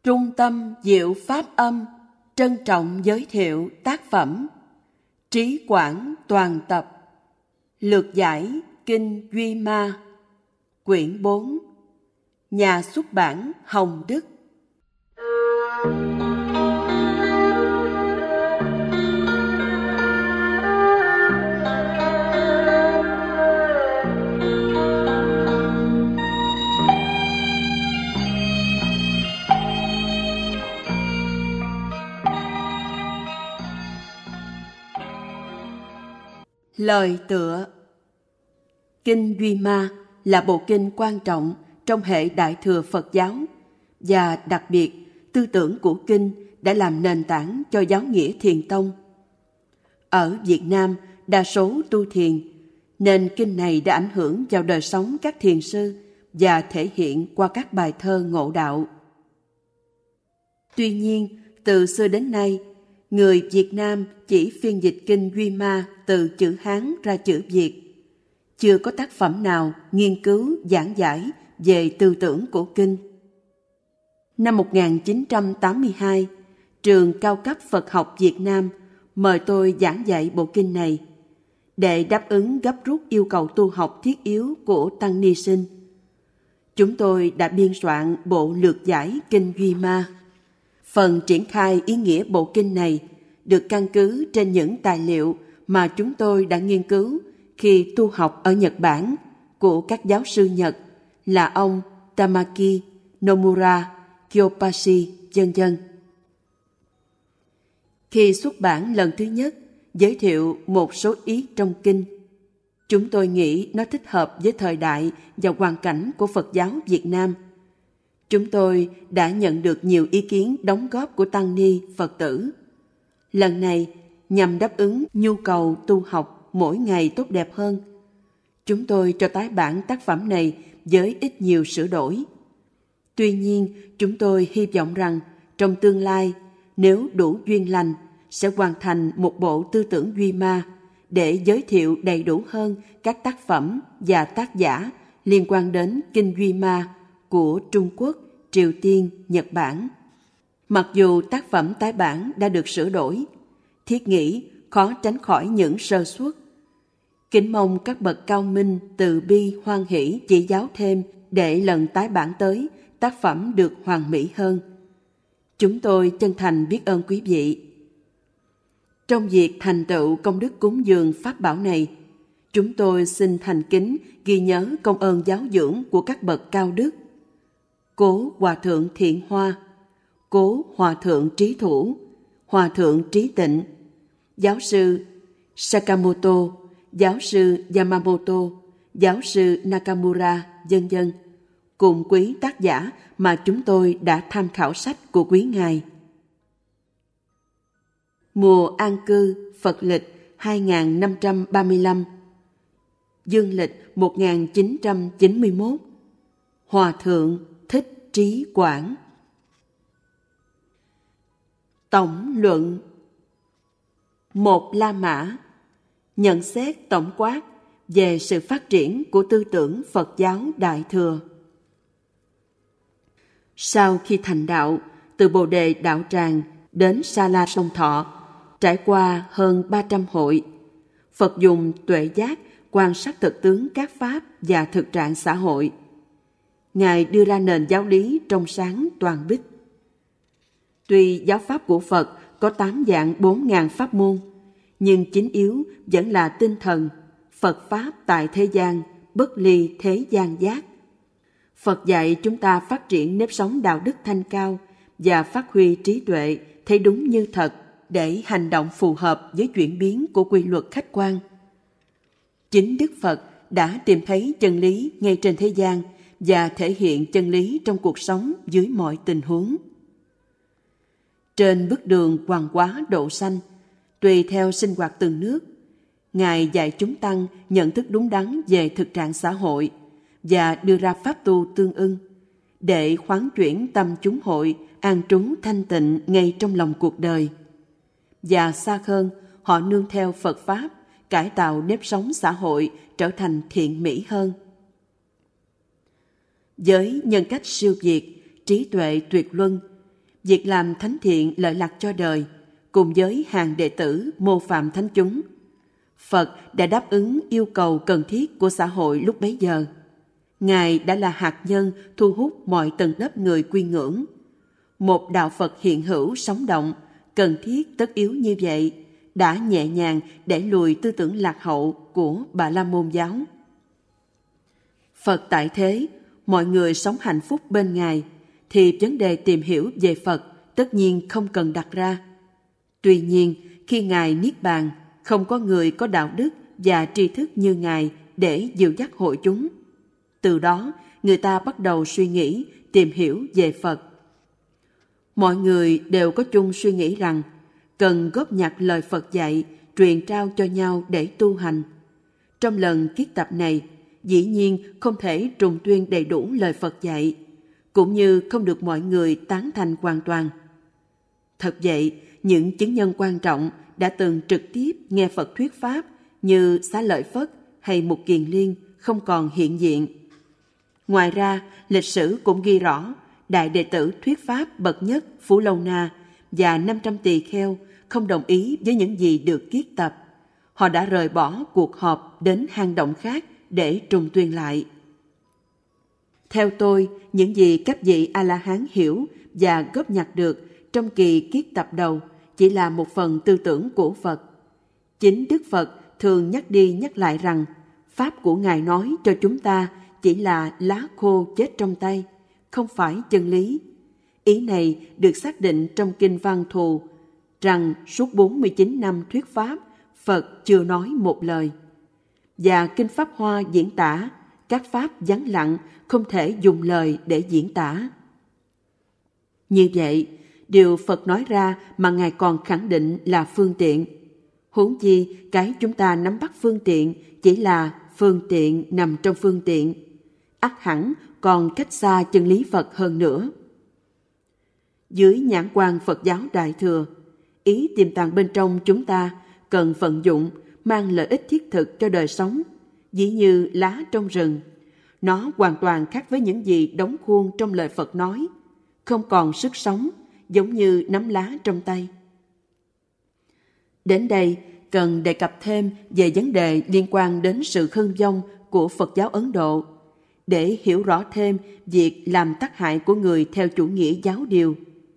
Trung tâm Diệu Pháp Âm trân trọng giới thiệu tác phẩm Trí Quảng Toàn Tập, lược giải Kinh Duy Ma, quyển 4, nhà xuất bản Hồng Đức. Lời tựa. Kinh Duy Ma là bộ kinh quan trọng trong hệ Đại thừa Phật giáo, và đặc biệt tư tưởng của kinh đã làm nền tảng cho giáo nghĩa Thiền tông. Ở Việt Nam đa số tu thiền, nên kinh này đã ảnh hưởng vào đời sống các thiền sư và thể hiện qua các bài thơ ngộ đạo. Tuy nhiên, từ xưa đến nay, người Việt Nam chỉ phiên dịch kinh Duy Ma từ chữ Hán ra chữ Việt. Chưa có tác phẩm nào nghiên cứu giảng giải về tư tưởng của kinh. Năm 1982, Trường Cao cấp Phật học Việt Nam mời tôi giảng dạy bộ kinh này để đáp ứng gấp rút yêu cầu tu học thiết yếu của Tăng Ni Sinh. Chúng tôi đã biên soạn bộ lược giải kinh Duy Ma. Phần triển khai ý nghĩa bộ kinh này được căn cứ trên những tài liệu mà chúng tôi đã nghiên cứu khi tu học ở Nhật Bản của các giáo sư Nhật là ông Tamaki, Nomura, Kyopashi, vân vân. Khi xuất bản lần thứ nhất, giới thiệu một số ý trong kinh, chúng tôi nghĩ nó thích hợp với thời đại và hoàn cảnh của Phật giáo Việt Nam. Chúng tôi đã nhận được nhiều ý kiến đóng góp của tăng ni Phật tử. Lần này, nhằm đáp ứng nhu cầu tu học mỗi ngày tốt đẹp hơn, chúng tôi cho tái bản tác phẩm này với ít nhiều sửa đổi. Tuy nhiên, chúng tôi hy vọng rằng trong tương lai, nếu đủ duyên lành, sẽ hoàn thành một bộ tư tưởng Duy Ma để giới thiệu đầy đủ hơn các tác phẩm và tác giả liên quan đến kinh Duy Ma của Trung Quốc, Triều Tiên, Nhật Bản. Mặc dù tác phẩm tái bản đã được sửa đổi, thiết nghĩ khó tránh khỏi những sơ suất. Kính mong các bậc cao minh từ bi hoan hỷ chỉ giáo thêm để lần tái bản tới tác phẩm được hoàn mỹ hơn. Chúng tôi chân thành biết ơn quý vị. Trong việc thành tựu công đức cúng dường pháp bảo này, chúng tôi xin thành kính ghi nhớ công ơn giáo dưỡng của các bậc cao đức: Cố Hòa thượng Thiện Hoa, Cố Hòa thượng Trí Thủ, Hòa thượng Trí Tịnh, giáo sư Sakamoto, giáo sư Yamamoto, giáo sư Nakamura, vân vân, cùng quý tác giả mà chúng tôi đã tham khảo sách của quý ngài. Mùa an cư Phật lịch 2535, dương lịch 1991, Hòa thượng Thích Trí Quảng. Tổng luận. Một La Mã nhận xét tổng quát về sự phát triển của tư tưởng Phật giáo Đại Thừa. Sau khi thành đạo, từ Bồ Đề Đạo Tràng đến Sa La Sông Thọ, trải qua hơn 300 hội, Phật dùng tuệ giác quan sát thực tướng các pháp và thực trạng xã hội. Ngài đưa ra nền giáo lý trong sáng toàn bích. Tuy giáo pháp của Phật có 8 dạng 4.000 pháp môn, nhưng chính yếu vẫn là tinh thần Phật Pháp tại thế gian, bất ly thế gian giác. Phật dạy chúng ta phát triển nếp sống đạo đức thanh cao và phát huy trí tuệ thấy đúng như thật để hành động phù hợp với chuyển biến của quy luật khách quan. Chính Đức Phật đã tìm thấy chân lý ngay trên thế gian và thể hiện chân lý trong cuộc sống dưới mọi tình huống. Trên bước đường hoàng hóa độ sanh, tùy theo sinh hoạt từng nước, Ngài dạy chúng tăng nhận thức đúng đắn về thực trạng xã hội và đưa ra pháp tu tương ưng để khoán chuyển tâm chúng hội an trú thanh tịnh ngay trong lòng cuộc đời. Và xa hơn, họ nương theo Phật Pháp, cải tạo nếp sống xã hội trở thành thiện mỹ hơn. Với nhân cách siêu việt, trí tuệ tuyệt luân, việc làm thánh thiện lợi lạc cho đời, cùng với hàng đệ tử mô phạm thánh chúng. Phật đã đáp ứng yêu cầu cần thiết của xã hội lúc bấy giờ. Ngài đã là hạt nhân thu hút mọi tầng lớp người quy ngưỡng. Một đạo Phật hiện hữu sống động, cần thiết tất yếu như vậy, đã nhẹ nhàng đẩy lùi tư tưởng lạc hậu của Bà La Môn giáo. Phật tại thế, mọi người sống hạnh phúc bên Ngài, thì vấn đề tìm hiểu về Phật tất nhiên không cần đặt ra. Tuy nhiên, khi Ngài niết bàn, không có người có đạo đức và tri thức như Ngài để dìu dắt hội chúng. Từ đó, người ta bắt đầu suy nghĩ, tìm hiểu về Phật. Mọi người đều có chung suy nghĩ rằng cần góp nhặt lời Phật dạy, truyền trao cho nhau để tu hành. Trong lần kiết tập này, dĩ nhiên không thể trùng tuyên đầy đủ lời Phật dạy, cũng như không được mọi người tán thành hoàn toàn. Thật vậy, những chứng nhân quan trọng đã từng trực tiếp nghe Phật thuyết pháp như Xá Lợi Phất hay Mục Kiền Liên không còn hiện diện. Ngoài ra, lịch sử cũng ghi rõ đại đệ tử thuyết pháp bậc nhất Phú Lâu Na và 500 tỳ kheo không đồng ý với những gì được kiết tập. Họ đã rời bỏ cuộc họp đến hang động khác để trùng tuyên lại. Theo tôi, những gì các vị A-la-hán hiểu và góp nhặt được trong kỳ kiết tập đầu chỉ là một phần tư tưởng của Phật. Chính Đức Phật thường nhắc đi nhắc lại rằng pháp của Ngài nói cho chúng ta chỉ là lá khô chết trong tay, không phải chân lý. Ý này được xác định trong Kinh Văn Thù rằng suốt 49 năm thuyết pháp, Phật chưa nói một lời. Và Kinh Pháp Hoa diễn tả, các pháp vắng lặng không thể dùng lời để diễn tả. Như vậy, điều Phật nói ra mà Ngài còn khẳng định là phương tiện. Huống chi cái chúng ta nắm bắt phương tiện chỉ là phương tiện nằm trong phương tiện, ắt hẳn còn cách xa chân lý Phật hơn nữa. Dưới nhãn quan Phật giáo Đại Thừa, ý tiềm tàng bên trong chúng ta cần vận dụng, mang lợi ích thiết thực cho đời sống, dĩ như lá trong rừng. Nó hoàn toàn khác với những gì đóng khuôn trong lời Phật nói, không còn sức sống, giống như nắm lá trong tay. Đến đây, cần đề cập thêm về vấn đề liên quan đến sự hưng vong của Phật giáo Ấn Độ, để hiểu rõ thêm việc làm tác hại của người theo chủ nghĩa giáo điều.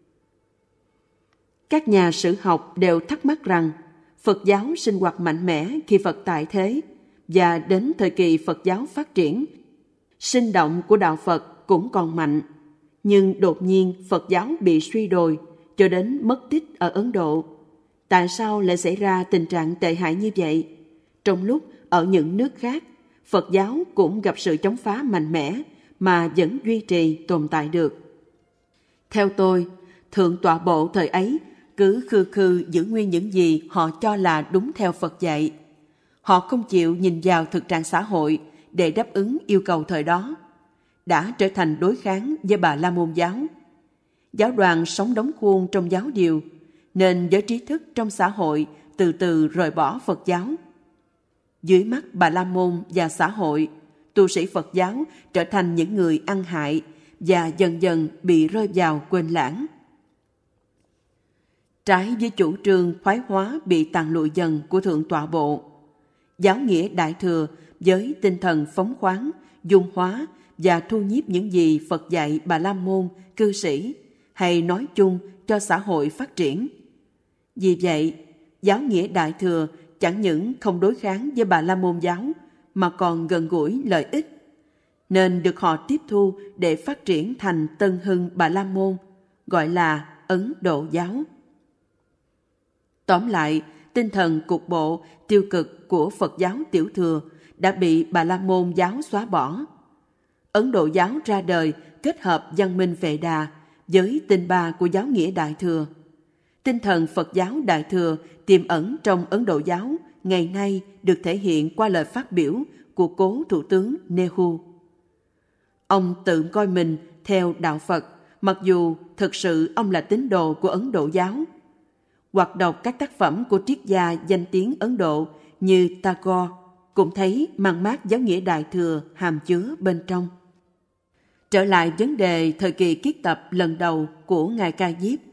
Các nhà sử học đều thắc mắc rằng Phật giáo sinh hoạt mạnh mẽ khi Phật tại thế, và đến thời kỳ Phật giáo phát triển, sinh động của đạo Phật cũng còn mạnh. Nhưng đột nhiên Phật giáo bị suy đồi cho đến mất tích ở Ấn Độ. Tại sao lại xảy ra tình trạng tệ hại như vậy? Trong lúc ở những nước khác, Phật giáo cũng gặp sự chống phá mạnh mẽ mà vẫn duy trì tồn tại được. Theo tôi, Thượng Tọa Bộ thời ấy cứ khư khư giữ nguyên những gì họ cho là đúng theo Phật dạy. Họ không chịu nhìn vào thực trạng xã hội để đáp ứng yêu cầu thời đó, đã trở thành đối kháng với Bà La Môn giáo. Giáo đoàn sống đóng khuôn trong giáo điều, nên giới trí thức trong xã hội từ từ rời bỏ Phật giáo. Dưới mắt Bà La Môn và xã hội, tu sĩ Phật giáo trở thành những người ăn hại và dần dần bị rơi vào quên lãng. Trái với chủ trương thoái hóa bị tàn lụi dần của Thượng Tọa Bộ, giáo nghĩa Đại Thừa với tinh thần phóng khoáng, dung hóa và thu nhiếp những gì Phật dạy Bà La Môn, cư sĩ, hay nói chung cho xã hội phát triển. Vì vậy, giáo nghĩa Đại Thừa chẳng những không đối kháng với Bà La Môn giáo, mà còn gần gũi lợi ích, nên được họ tiếp thu để phát triển thành Tân Hưng Bà La Môn, gọi là Ấn Độ giáo. Tóm lại, tinh thần cục bộ, tiêu cực của Phật giáo Tiểu Thừa đã bị Bà La Môn giáo xóa bỏ. Ấn Độ giáo ra đời kết hợp văn minh Vệ Đà với tinh ba của giáo nghĩa Đại Thừa. Tinh thần Phật giáo Đại Thừa tiềm ẩn trong Ấn Độ giáo ngày nay được thể hiện qua lời phát biểu của cố Thủ tướng Nehru. Ông tự coi mình theo đạo Phật, mặc dù thực sự ông là tín đồ của Ấn Độ giáo. Hoặc đọc các tác phẩm của triết gia danh tiếng Ấn Độ như Tagore, cũng thấy mang mác giáo nghĩa Đại Thừa hàm chứa bên trong. Trở lại vấn đề thời kỳ kiết tập lần đầu của Ngài Ca Diếp,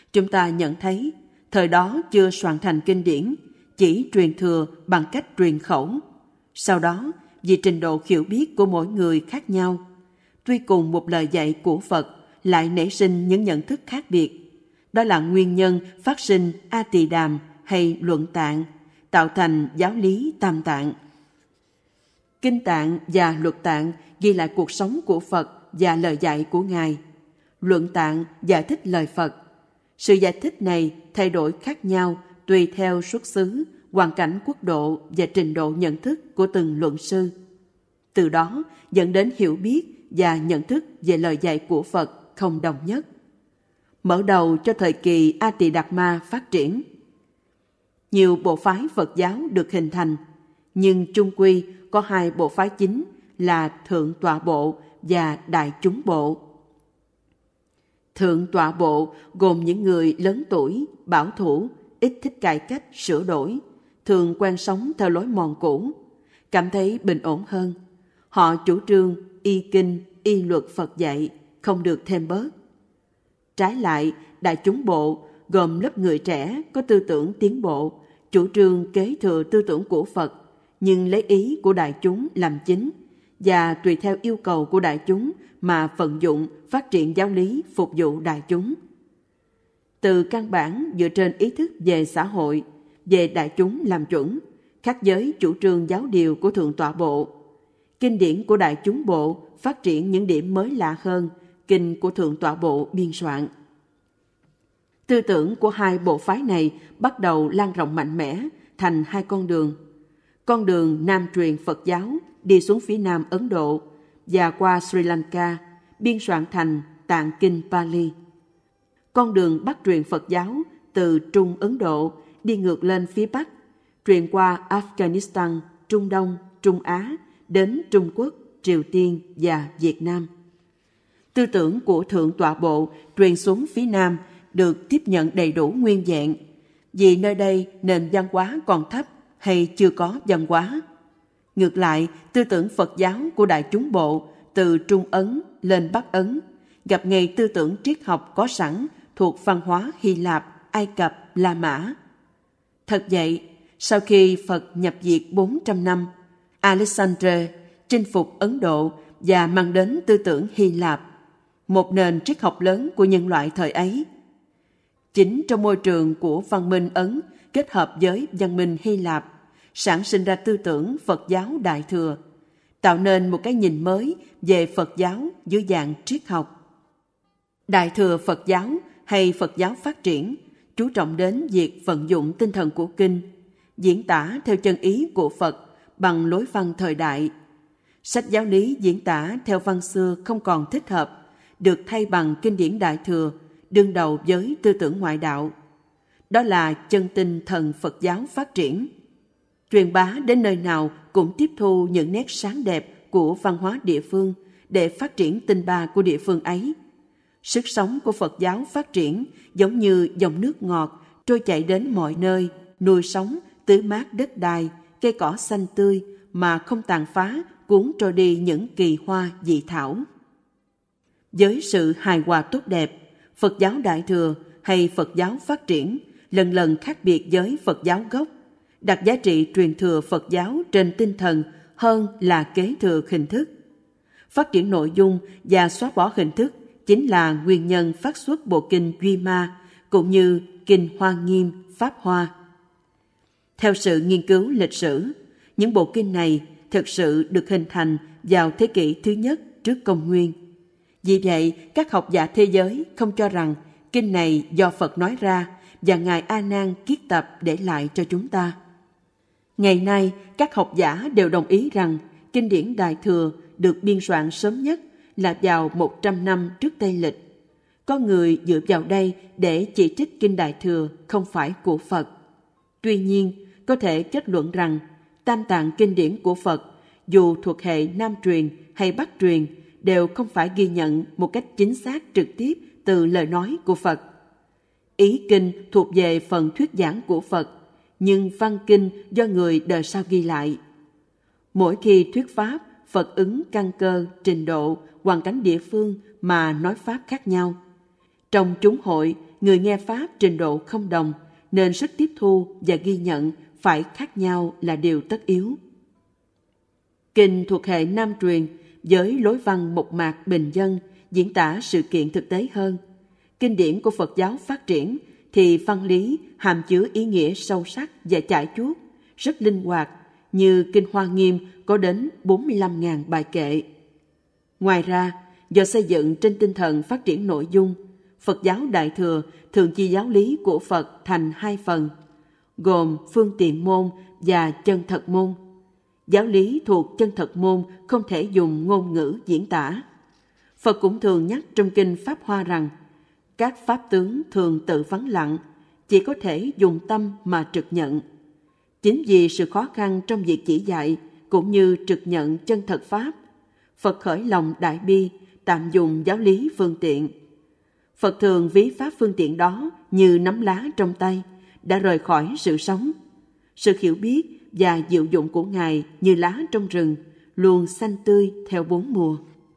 Chúng ta nhận thấy thời đó chưa soạn thành kinh điển, chỉ truyền thừa bằng cách truyền khẩu. Sau đó, vì trình độ hiểu biết của mỗi người khác nhau, tuy cùng một lời dạy của Phật lại nảy sinh những nhận thức khác biệt. Đó là nguyên nhân phát sinh A Tỳ Đàm hay Luận Tạng, tạo thành giáo lý Tam Tạng. Kinh Tạng và Luật Tạng ghi lại cuộc sống của Phật và lời dạy của Ngài. Luận Tạng giải thích lời Phật. Sự giải thích này thay đổi khác nhau tùy theo xuất xứ, hoàn cảnh quốc độ và trình độ nhận thức của từng luận sư. Từ đó dẫn đến hiểu biết và nhận thức về lời dạy của Phật không đồng nhất. Mở đầu cho thời kỳ A Tỳ Đạt Ma phát triển. Nhiều bộ phái Phật giáo được hình thành, nhưng chung quy có hai bộ phái chính là Thượng Tọa Bộ và Đại Chúng Bộ. Thượng Tọa Bộ gồm những người lớn tuổi, bảo thủ, ít thích cải cách, sửa đổi, thường quen sống theo lối mòn cũ, cảm thấy bình ổn hơn. Họ chủ trương y kinh, y luật Phật dạy, không được thêm bớt. Trái lại, Đại Chúng Bộ gồm lớp người trẻ có tư tưởng tiến bộ, chủ trương kế thừa tư tưởng của Phật, nhưng lấy ý của đại chúng làm chính, và tùy theo yêu cầu của đại chúng mà vận dụng phát triển giáo lý phục vụ đại chúng. Từ căn bản dựa trên ý thức về xã hội, về đại chúng làm chuẩn, khác với chủ trương giáo điều của Thượng Tọa Bộ. Kinh điển của Đại Chúng Bộ phát triển những điểm mới lạ hơn kinh của Thượng Tọa Bộ biên soạn. Tư tưởng của hai bộ phái này bắt đầu lan rộng mạnh mẽ thành hai con đường. Con đường Nam truyền Phật giáo đi xuống phía Nam Ấn Độ và qua Sri Lanka, biên soạn thành Tạng Kinh Pali. Con đường Bắc truyền Phật giáo từ Trung Ấn Độ đi ngược lên phía Bắc, truyền qua Afghanistan, Trung Đông, Trung Á, đến Trung Quốc, Triều Tiên và Việt Nam. Tư tưởng của Thượng Tọa Bộ truyền xuống phía Nam được tiếp nhận đầy đủ nguyên vẹn, vì nơi đây nền văn hóa còn thấp hay chưa có văn hóa. Ngược lại, tư tưởng Phật giáo của Đại Chúng Bộ từ Trung Ấn lên Bắc Ấn gặp ngay tư tưởng triết học có sẵn thuộc văn hóa Hy Lạp, Ai Cập, La Mã. Thật vậy, sau khi Phật nhập diệt 400 năm, Alexander chinh phục Ấn Độ và mang đến tư tưởng Hy Lạp, một nền triết học lớn của nhân loại thời ấy. Chính trong môi trường của văn minh Ấn kết hợp với văn minh Hy Lạp, sản sinh ra tư tưởng Phật giáo Đại Thừa, tạo nên một cái nhìn mới về Phật giáo dưới dạng triết học. Đại Thừa Phật giáo hay Phật giáo phát triển chú trọng đến việc vận dụng tinh thần của kinh, diễn tả theo chân ý của Phật bằng lối văn thời đại. Sách giáo lý diễn tả theo văn xưa không còn thích hợp, được thay bằng kinh điển Đại Thừa, đương đầu với tư tưởng ngoại đạo. Đó là chân tinh thần Phật giáo phát triển. Truyền bá đến nơi nào cũng tiếp thu những nét sáng đẹp của văn hóa địa phương để phát triển tinh ba của địa phương ấy. Sức sống của Phật giáo phát triển giống như dòng nước ngọt trôi chảy đến mọi nơi, nuôi sống, tưới mát đất đai, cây cỏ xanh tươi mà không tàn phá, cuốn trôi đi những kỳ hoa dị thảo. Với sự hài hòa tốt đẹp, Phật giáo Đại Thừa hay Phật giáo phát triển lần lần khác biệt với Phật giáo gốc, đặt giá trị truyền thừa Phật giáo trên tinh thần hơn là kế thừa hình thức. Phát triển nội dung và xóa bỏ hình thức chính là nguyên nhân phát xuất bộ kinh Duy Ma cũng như kinh Hoa Nghiêm, Pháp Hoa. Theo sự nghiên cứu lịch sử, những bộ kinh này thực sự được hình thành vào thế kỷ thứ nhất trước công nguyên. Vì vậy, các học giả thế giới không cho rằng kinh này do Phật nói ra và Ngài A Nan kiết tập để lại cho chúng ta. Ngày nay, các học giả đều đồng ý rằng kinh điển Đại Thừa được biên soạn sớm nhất là vào 100 năm trước Tây Lịch. Có người dựa vào đây để chỉ trích kinh Đại Thừa không phải của Phật. Tuy nhiên, có thể kết luận rằng tam tạng kinh điển của Phật, dù thuộc hệ Nam truyền hay Bắc truyền, đều không phải ghi nhận một cách chính xác trực tiếp từ lời nói của Phật. Ý kinh thuộc về phần thuyết giảng của Phật, nhưng văn kinh do người đời sau ghi lại. Mỗi khi thuyết pháp, Phật ứng căn cơ, trình độ, hoàn cảnh địa phương mà nói pháp khác nhau. Trong chúng hội, người nghe Pháp trình độ không đồng, nên sức tiếp thu và ghi nhận phải khác nhau là điều tất yếu. Kinh thuộc hệ Nam truyền, với lối văn mộc mạc bình dân, diễn tả sự kiện thực tế hơn. Kinh điển của Phật giáo phát triển thì văn lý hàm chứa ý nghĩa sâu sắc và chải chuốt, rất linh hoạt, như Kinh Hoa Nghiêm có đến 45.000 bài kệ. Ngoài ra, do xây dựng trên tinh thần phát triển nội dung, Phật giáo Đại Thừa thường chia giáo lý của Phật thành hai phần, gồm phương tiện môn và chân thật môn. Giáo lý thuộc chân thật môn không thể dùng ngôn ngữ diễn tả. Phật cũng thường nhắc trong kinh Pháp Hoa rằng, các pháp tướng thường tự vắng lặng, chỉ có thể dùng tâm mà trực nhận. Chính vì sự khó khăn trong việc chỉ dạy, cũng như trực nhận chân thật Pháp, Phật khởi lòng đại bi, tạm dùng giáo lý phương tiện. Phật thường ví pháp phương tiện đó như nắm lá trong tay, đã rời khỏi sự sống. Sự hiểu biết và diệu dụng của Ngài như lá trong rừng, luôn xanh tươi theo bốn mùa.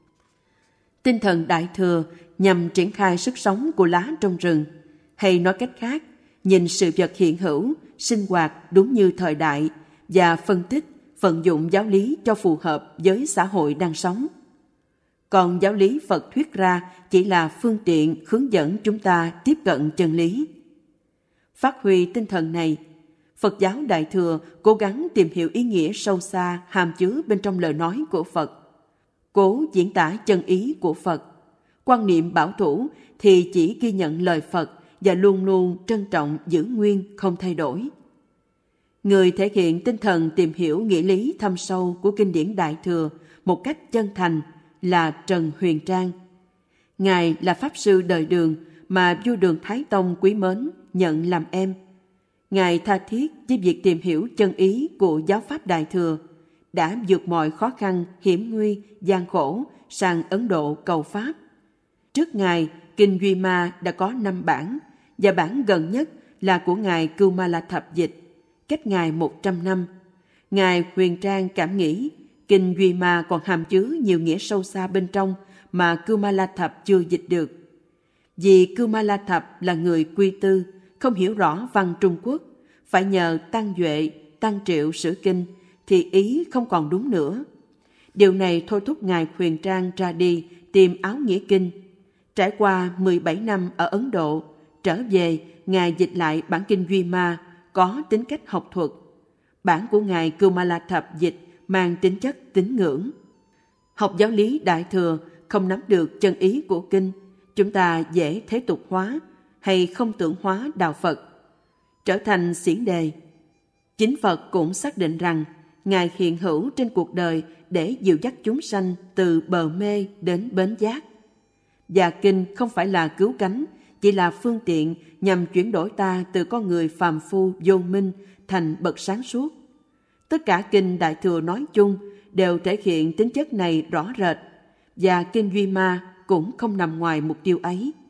Tinh thần Đại Thừa nhằm triển khai sức sống của lá trong rừng, hay nói cách khác, nhìn sự vật hiện hữu, sinh hoạt đúng như thời đại và phân tích, vận dụng giáo lý cho phù hợp với xã hội đang sống. Còn giáo lý Phật thuyết ra chỉ là phương tiện hướng dẫn chúng ta tiếp cận chân lý. Phát huy tinh thần này, Phật giáo Đại Thừa cố gắng tìm hiểu ý nghĩa sâu xa hàm chứa bên trong lời nói của Phật, cố diễn tả chân ý của Phật. Quan niệm bảo thủ thì chỉ ghi nhận lời Phật và luôn luôn trân trọng giữ nguyên không thay đổi. Người thể hiện tinh thần tìm hiểu nghĩa lý thâm sâu của kinh điển Đại Thừa một cách chân thành là Trần Huyền Trang. Ngài là Pháp sư đời Đường mà vua Đường Thái Tông quý mến, nhận làm em. Ngài tha thiết với việc tìm hiểu chân ý của giáo pháp Đại Thừa, đã vượt mọi khó khăn, hiểm nguy, gian khổ sang Ấn Độ cầu Pháp. Trước Ngài, Kinh Duy Ma đã có 5 bản, và bản gần nhất là của Ngài Cưu Ma La Thập dịch, cách Ngài 100 năm. Ngài Huyền Trang cảm nghĩ, Kinh Duy Ma còn hàm chứa nhiều nghĩa sâu xa bên trong mà Cưu Ma La Thập chưa dịch được. Vì Cưu Ma La Thập là người Quy Tư, không hiểu rõ văn Trung Quốc, phải nhờ Tăng Duệ, Tăng Triệu sửa kinh, thì ý không còn đúng nữa. Điều này thôi thúc Ngài Huyền Trang ra đi tìm áo nghĩa kinh. Trải qua 17 năm ở Ấn Độ, trở về, Ngài dịch lại bản kinh Duy Ma có tính cách học thuật. Bản của Ngài Cưu Ma La Thập dịch mang tính chất tín ngưỡng. Học giáo lý Đại Thừa không nắm được chân ý của kinh, chúng ta dễ thế tục hóa hay không tưởng hóa đạo Phật, trở thành xiển đề. Chính Phật cũng xác định rằng Ngài hiện hữu trên cuộc đời để dìu dắt chúng sanh từ bờ mê đến bến giác. Và kinh không phải là cứu cánh, chỉ là phương tiện nhằm chuyển đổi ta từ con người phàm phu vô minh thành bậc sáng suốt. Tất cả kinh Đại Thừa nói chung đều thể hiện tính chất này rõ rệt, và kinh Duy Ma cũng không nằm ngoài mục tiêu ấy.